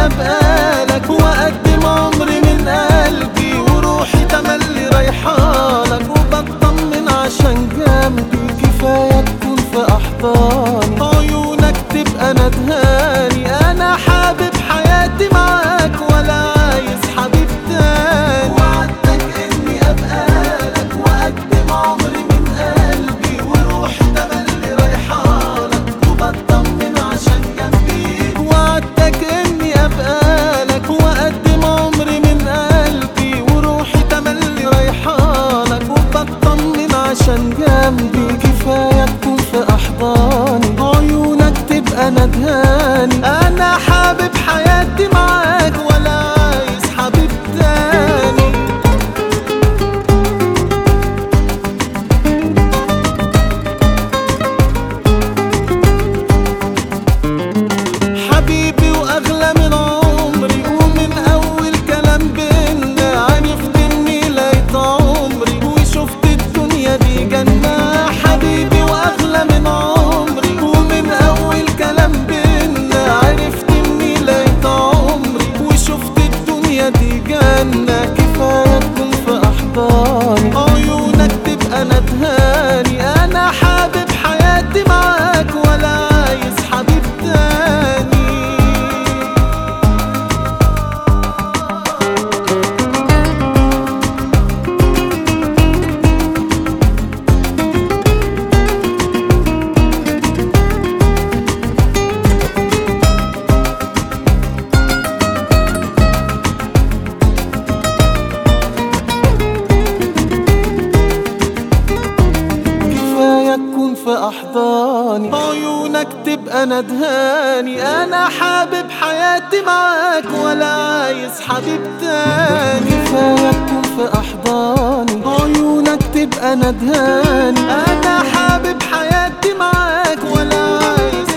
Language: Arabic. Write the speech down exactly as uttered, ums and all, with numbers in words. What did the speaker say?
ابقالك واقدم عمري من قلبي وروحي تملي رايحالك، وبطمن عشان جنبي كفاية تكون في احضاني، عيونك تبقى ندهاني. انا حابب حياتي معاك ولا عايز حبيب تاني، وعدتك اني ابقالك واقدم عمري من قلبي وروحي تملي رايحالك، وبطمن عشان جنبي. وعدتك اني ابقالك واقدم عمري من قلبي وروحي تملي رايحالك، وبطمن عشان جنبي كفاية تكون في احضاني، عيونك تبقى ندهاني. انا حابب حياتي معاك ولا عايز حبيب تاني. حبيبي واغلى من عمري، ومن اول كلام بينا عرفت اني لقيت عمري وشفت الدنيا دي جنة. حبيبي واغلى من عمري، ومن اول كلام بينا عرفت اني لقيت عمري وشفت الدنيا دي جنة. كفاية تكون في احضاني، عيونك تبقى ندهاني. انا حابب حياتي معاك ولا عايز حبيب تاني. كفاية تكون في أحضاني، عيونك تبقى ندهاني. أنا حابب حياتي معاك ولا عايز حبيب تاني. كفاية تكون في أحضاني، عيونك تبقى ندهاني. أنا حابب حياتي معاك ولا عايز